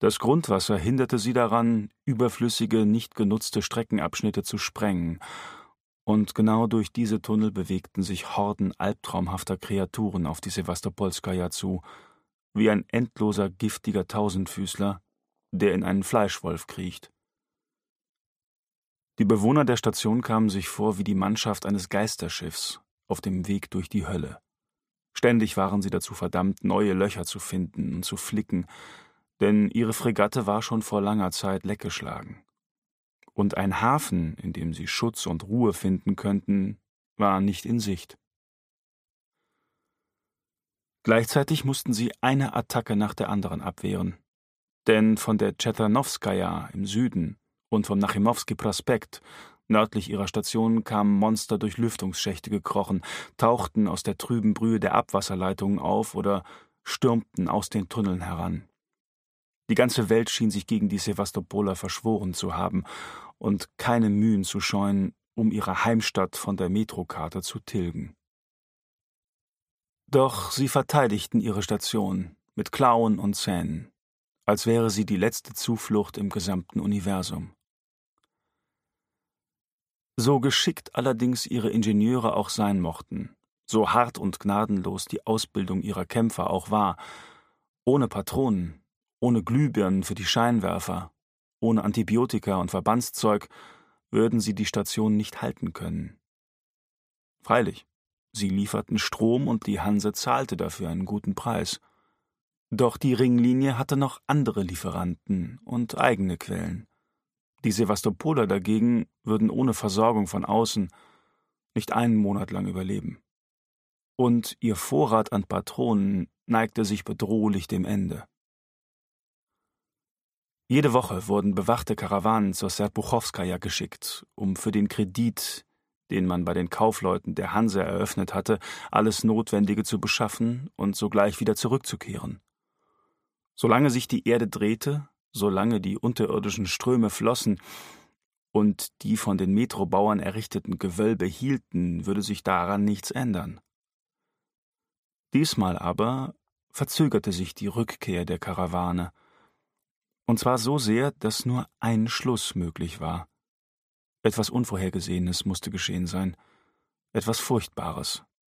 Das Grundwasser hinderte sie daran, überflüssige, nicht genutzte Streckenabschnitte zu sprengen, und genau durch diese Tunnel bewegten sich Horden albtraumhafter Kreaturen auf die Sewastopolskaja zu, wie ein endloser, giftiger Tausendfüßler, der in einen Fleischwolf kriecht. Die Bewohner der Station kamen sich vor wie die Mannschaft eines Geisterschiffs auf dem Weg durch die Hölle. Ständig waren sie dazu verdammt, neue Löcher zu finden und zu flicken, denn ihre Fregatte war schon vor langer Zeit leckgeschlagen. Und ein Hafen, in dem sie Schutz und Ruhe finden könnten, war nicht in Sicht. Gleichzeitig mussten sie eine Attacke nach der anderen abwehren. Denn von der Tscheternowskaja im Süden und vom Nachimowski-Prospekt nördlich ihrer Station kamen Monster durch Lüftungsschächte gekrochen, tauchten aus der trüben Brühe der Abwasserleitungen auf oder stürmten aus den Tunneln heran. Die ganze Welt schien sich gegen die Sewastopoler verschworen zu haben und keine Mühen zu scheuen, um ihre Heimstatt von der Metrokarte zu tilgen. Doch sie verteidigten ihre Station mit Klauen und Zähnen, als wäre sie die letzte Zuflucht im gesamten Universum. So geschickt allerdings ihre Ingenieure auch sein mochten, so hart und gnadenlos die Ausbildung ihrer Kämpfer auch war, ohne Patronen, ohne Glühbirnen für die Scheinwerfer, ohne Antibiotika und Verbandszeug würden sie die Station nicht halten können. Freilich, sie lieferten Strom und die Hanse zahlte dafür einen guten Preis. Doch die Ringlinie hatte noch andere Lieferanten und eigene Quellen. Die Sewastopoler dagegen würden ohne Versorgung von außen nicht einen Monat lang überleben. Und ihr Vorrat an Patronen neigte sich bedrohlich dem Ende. Jede Woche wurden bewachte Karawanen zur Serpuchowskaja geschickt, um für den Kredit, den man bei den Kaufleuten der Hanse eröffnet hatte, alles Notwendige zu beschaffen und sogleich wieder zurückzukehren. Solange sich die Erde drehte, solange die unterirdischen Ströme flossen und die von den Metrobauern errichteten Gewölbe hielten, würde sich daran nichts ändern. Diesmal aber verzögerte sich die Rückkehr der Karawane, und zwar so sehr, dass nur ein Schluss möglich war. Etwas Unvorhergesehenes musste geschehen sein, etwas Furchtbares.